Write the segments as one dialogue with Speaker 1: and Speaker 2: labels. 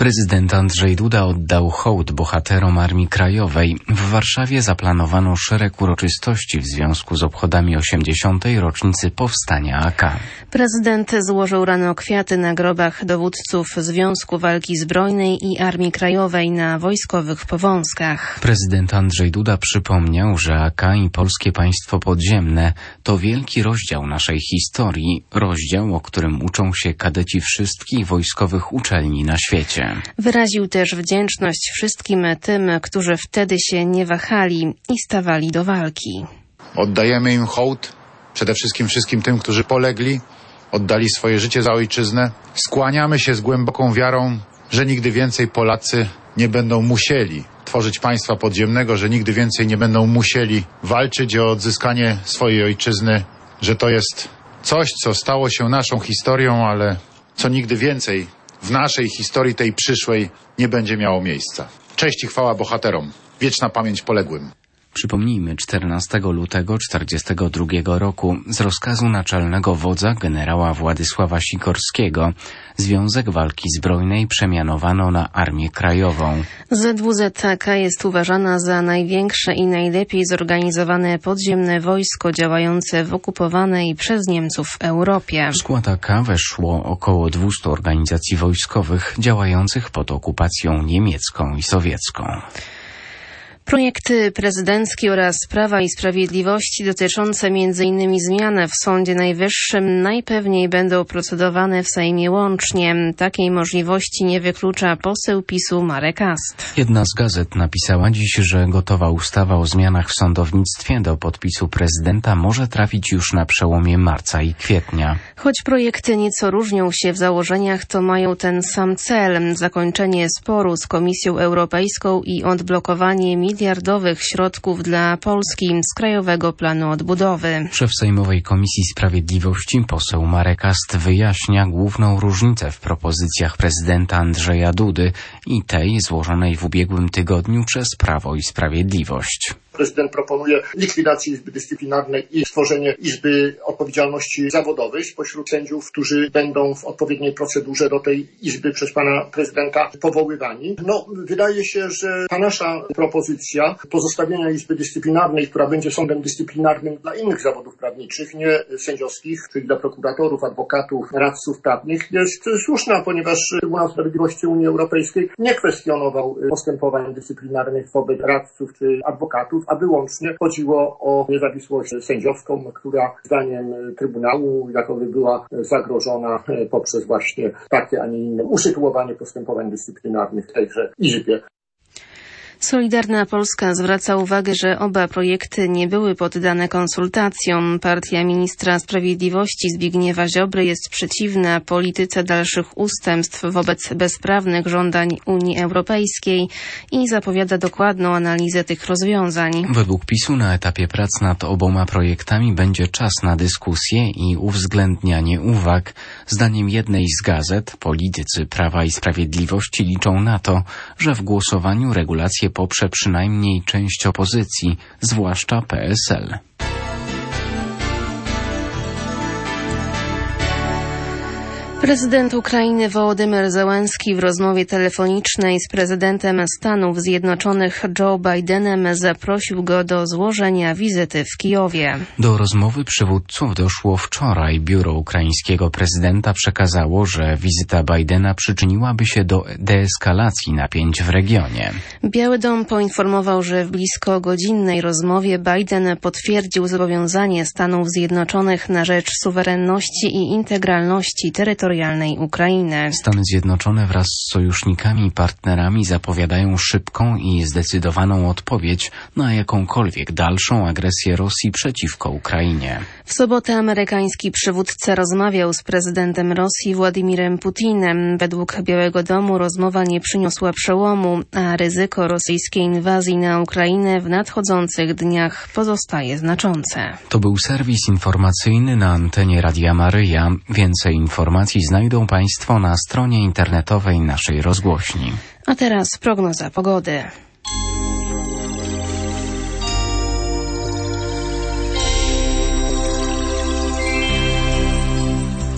Speaker 1: Prezydent Andrzej Duda oddał hołd bohaterom Armii Krajowej. W Warszawie zaplanowano szereg uroczystości w związku z obchodami 80. rocznicy powstania AK.
Speaker 2: Prezydent złożył rano kwiaty na grobach dowódców Związku Walki Zbrojnej i Armii Krajowej na wojskowych Powązkach.
Speaker 1: Prezydent Andrzej Duda przypomniał, że AK i Polskie Państwo Podziemne to wielki rozdział naszej historii, rozdział, o którym uczą się kadeci wszystkich wojskowych uczelni na świecie.
Speaker 2: Wyraził też wdzięczność wszystkim tym, którzy wtedy się nie wahali i stawali do walki.
Speaker 3: Oddajemy im hołd, przede wszystkim tym, którzy polegli, oddali swoje życie za ojczyznę. Skłaniamy się z głęboką wiarą, że nigdy więcej Polacy nie będą musieli tworzyć państwa podziemnego, że nigdy więcej nie będą musieli walczyć o odzyskanie swojej ojczyzny, że to jest coś, co stało się naszą historią, ale co nigdy więcej w naszej historii, tej przyszłej, nie będzie miało miejsca. Cześć i chwała bohaterom. Wieczna pamięć poległym.
Speaker 1: Przypomnijmy, 14 lutego 1942 roku z rozkazu naczelnego wodza generała Władysława Sikorskiego Związek Walki Zbrojnej przemianowano na Armię Krajową.
Speaker 2: ZWZ-AK jest uważana za największe i najlepiej zorganizowane podziemne wojsko działające w okupowanej przez Niemców Europie.
Speaker 1: W skład AK weszło około 200 organizacji wojskowych działających pod okupacją niemiecką i sowiecką.
Speaker 2: Projekty prezydenckie oraz Prawa i Sprawiedliwości dotyczące m.in. zmian w Sądzie Najwyższym najpewniej będą procedowane w Sejmie łącznie. Takiej możliwości nie wyklucza poseł PiS-u Marek Ast.
Speaker 1: Jedna z gazet napisała dziś, że gotowa ustawa o zmianach w sądownictwie do podpisu prezydenta może trafić już na przełomie marca i kwietnia.
Speaker 2: Choć projekty nieco różnią się w założeniach, to mają ten sam cel – zakończenie sporu z Komisją Europejską i odblokowanie miliardowych środków dla Polski z Krajowego Planu Odbudowy.
Speaker 1: Szef Sejmowej Komisji Sprawiedliwości poseł Marek Ast wyjaśnia główną różnicę w propozycjach prezydenta Andrzeja Dudy i tej złożonej w ubiegłym tygodniu przez Prawo i Sprawiedliwość.
Speaker 4: Prezydent proponuje likwidację Izby Dyscyplinarnej i stworzenie Izby Odpowiedzialności Zawodowej spośród sędziów, którzy będą w odpowiedniej procedurze do tej Izby przez pana prezydenta powoływani. Wydaje się, że ta nasza propozycja pozostawienia Izby Dyscyplinarnej, która będzie sądem dyscyplinarnym dla innych zawodów prawniczych, nie sędziowskich, czyli dla prokuratorów, adwokatów, radców prawnych, jest słuszna, ponieważ Trybunał Sprawiedliwości Unii Europejskiej nie kwestionował postępowań dyscyplinarnych wobec radców czy adwokatów, a wyłącznie chodziło o niezawisłość sędziowską, która zdaniem Trybunału jakoby była zagrożona poprzez właśnie takie, a nie inne usytuowanie postępowań dyscyplinarnych w tejże Izbie.
Speaker 2: Solidarna Polska zwraca uwagę, że oba projekty nie były poddane konsultacjom. Partia ministra sprawiedliwości Zbigniewa Ziobry jest przeciwna polityce dalszych ustępstw wobec bezprawnych żądań Unii Europejskiej i zapowiada dokładną analizę tych rozwiązań.
Speaker 1: Według PiS-u na etapie prac nad oboma projektami będzie czas na dyskusję i uwzględnianie uwag. Zdaniem jednej z gazet politycy Prawa i Sprawiedliwości liczą na to, że w głosowaniu regulacje poprze przynajmniej część opozycji, zwłaszcza PSL.
Speaker 2: Prezydent Ukrainy Wołodymyr Zełenski w rozmowie telefonicznej z prezydentem Stanów Zjednoczonych Joe Bidenem zaprosił go do złożenia wizyty w Kijowie.
Speaker 1: Do rozmowy przywódców doszło wczoraj. Biuro ukraińskiego prezydenta przekazało, że wizyta Bidena przyczyniłaby się do deeskalacji napięć w regionie.
Speaker 2: Biały Dom poinformował, że w blisko godzinnej rozmowie Biden potwierdził zobowiązanie Stanów Zjednoczonych na rzecz suwerenności i integralności terytorialnej Ukrainy.
Speaker 1: Stany Zjednoczone wraz z sojusznikami i partnerami zapowiadają szybką i zdecydowaną odpowiedź na jakąkolwiek dalszą agresję Rosji przeciwko Ukrainie.
Speaker 2: W sobotę amerykański przywódca rozmawiał z prezydentem Rosji Władimirem Putinem. Według Białego Domu rozmowa nie przyniosła przełomu, a ryzyko rosyjskiej inwazji na Ukrainę w nadchodzących dniach pozostaje znaczące.
Speaker 1: To był serwis informacyjny na antenie Radia Maryja. Więcej informacji znajdą Państwo na stronie internetowej naszej rozgłośni.
Speaker 2: A teraz prognoza pogody.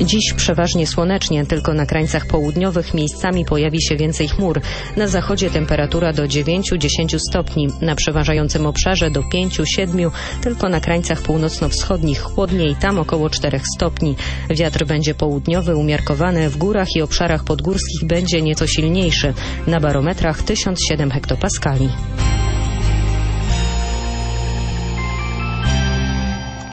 Speaker 5: Dziś przeważnie słonecznie, tylko na krańcach południowych miejscami pojawi się więcej chmur. Na zachodzie temperatura do 9-10 stopni, na przeważającym obszarze do 5-7, tylko na krańcach północno-wschodnich chłodniej, tam około 4 stopni. Wiatr będzie południowy, umiarkowany, w górach i obszarach podgórskich będzie nieco silniejszy. Na barometrach 1007 hektopaskali.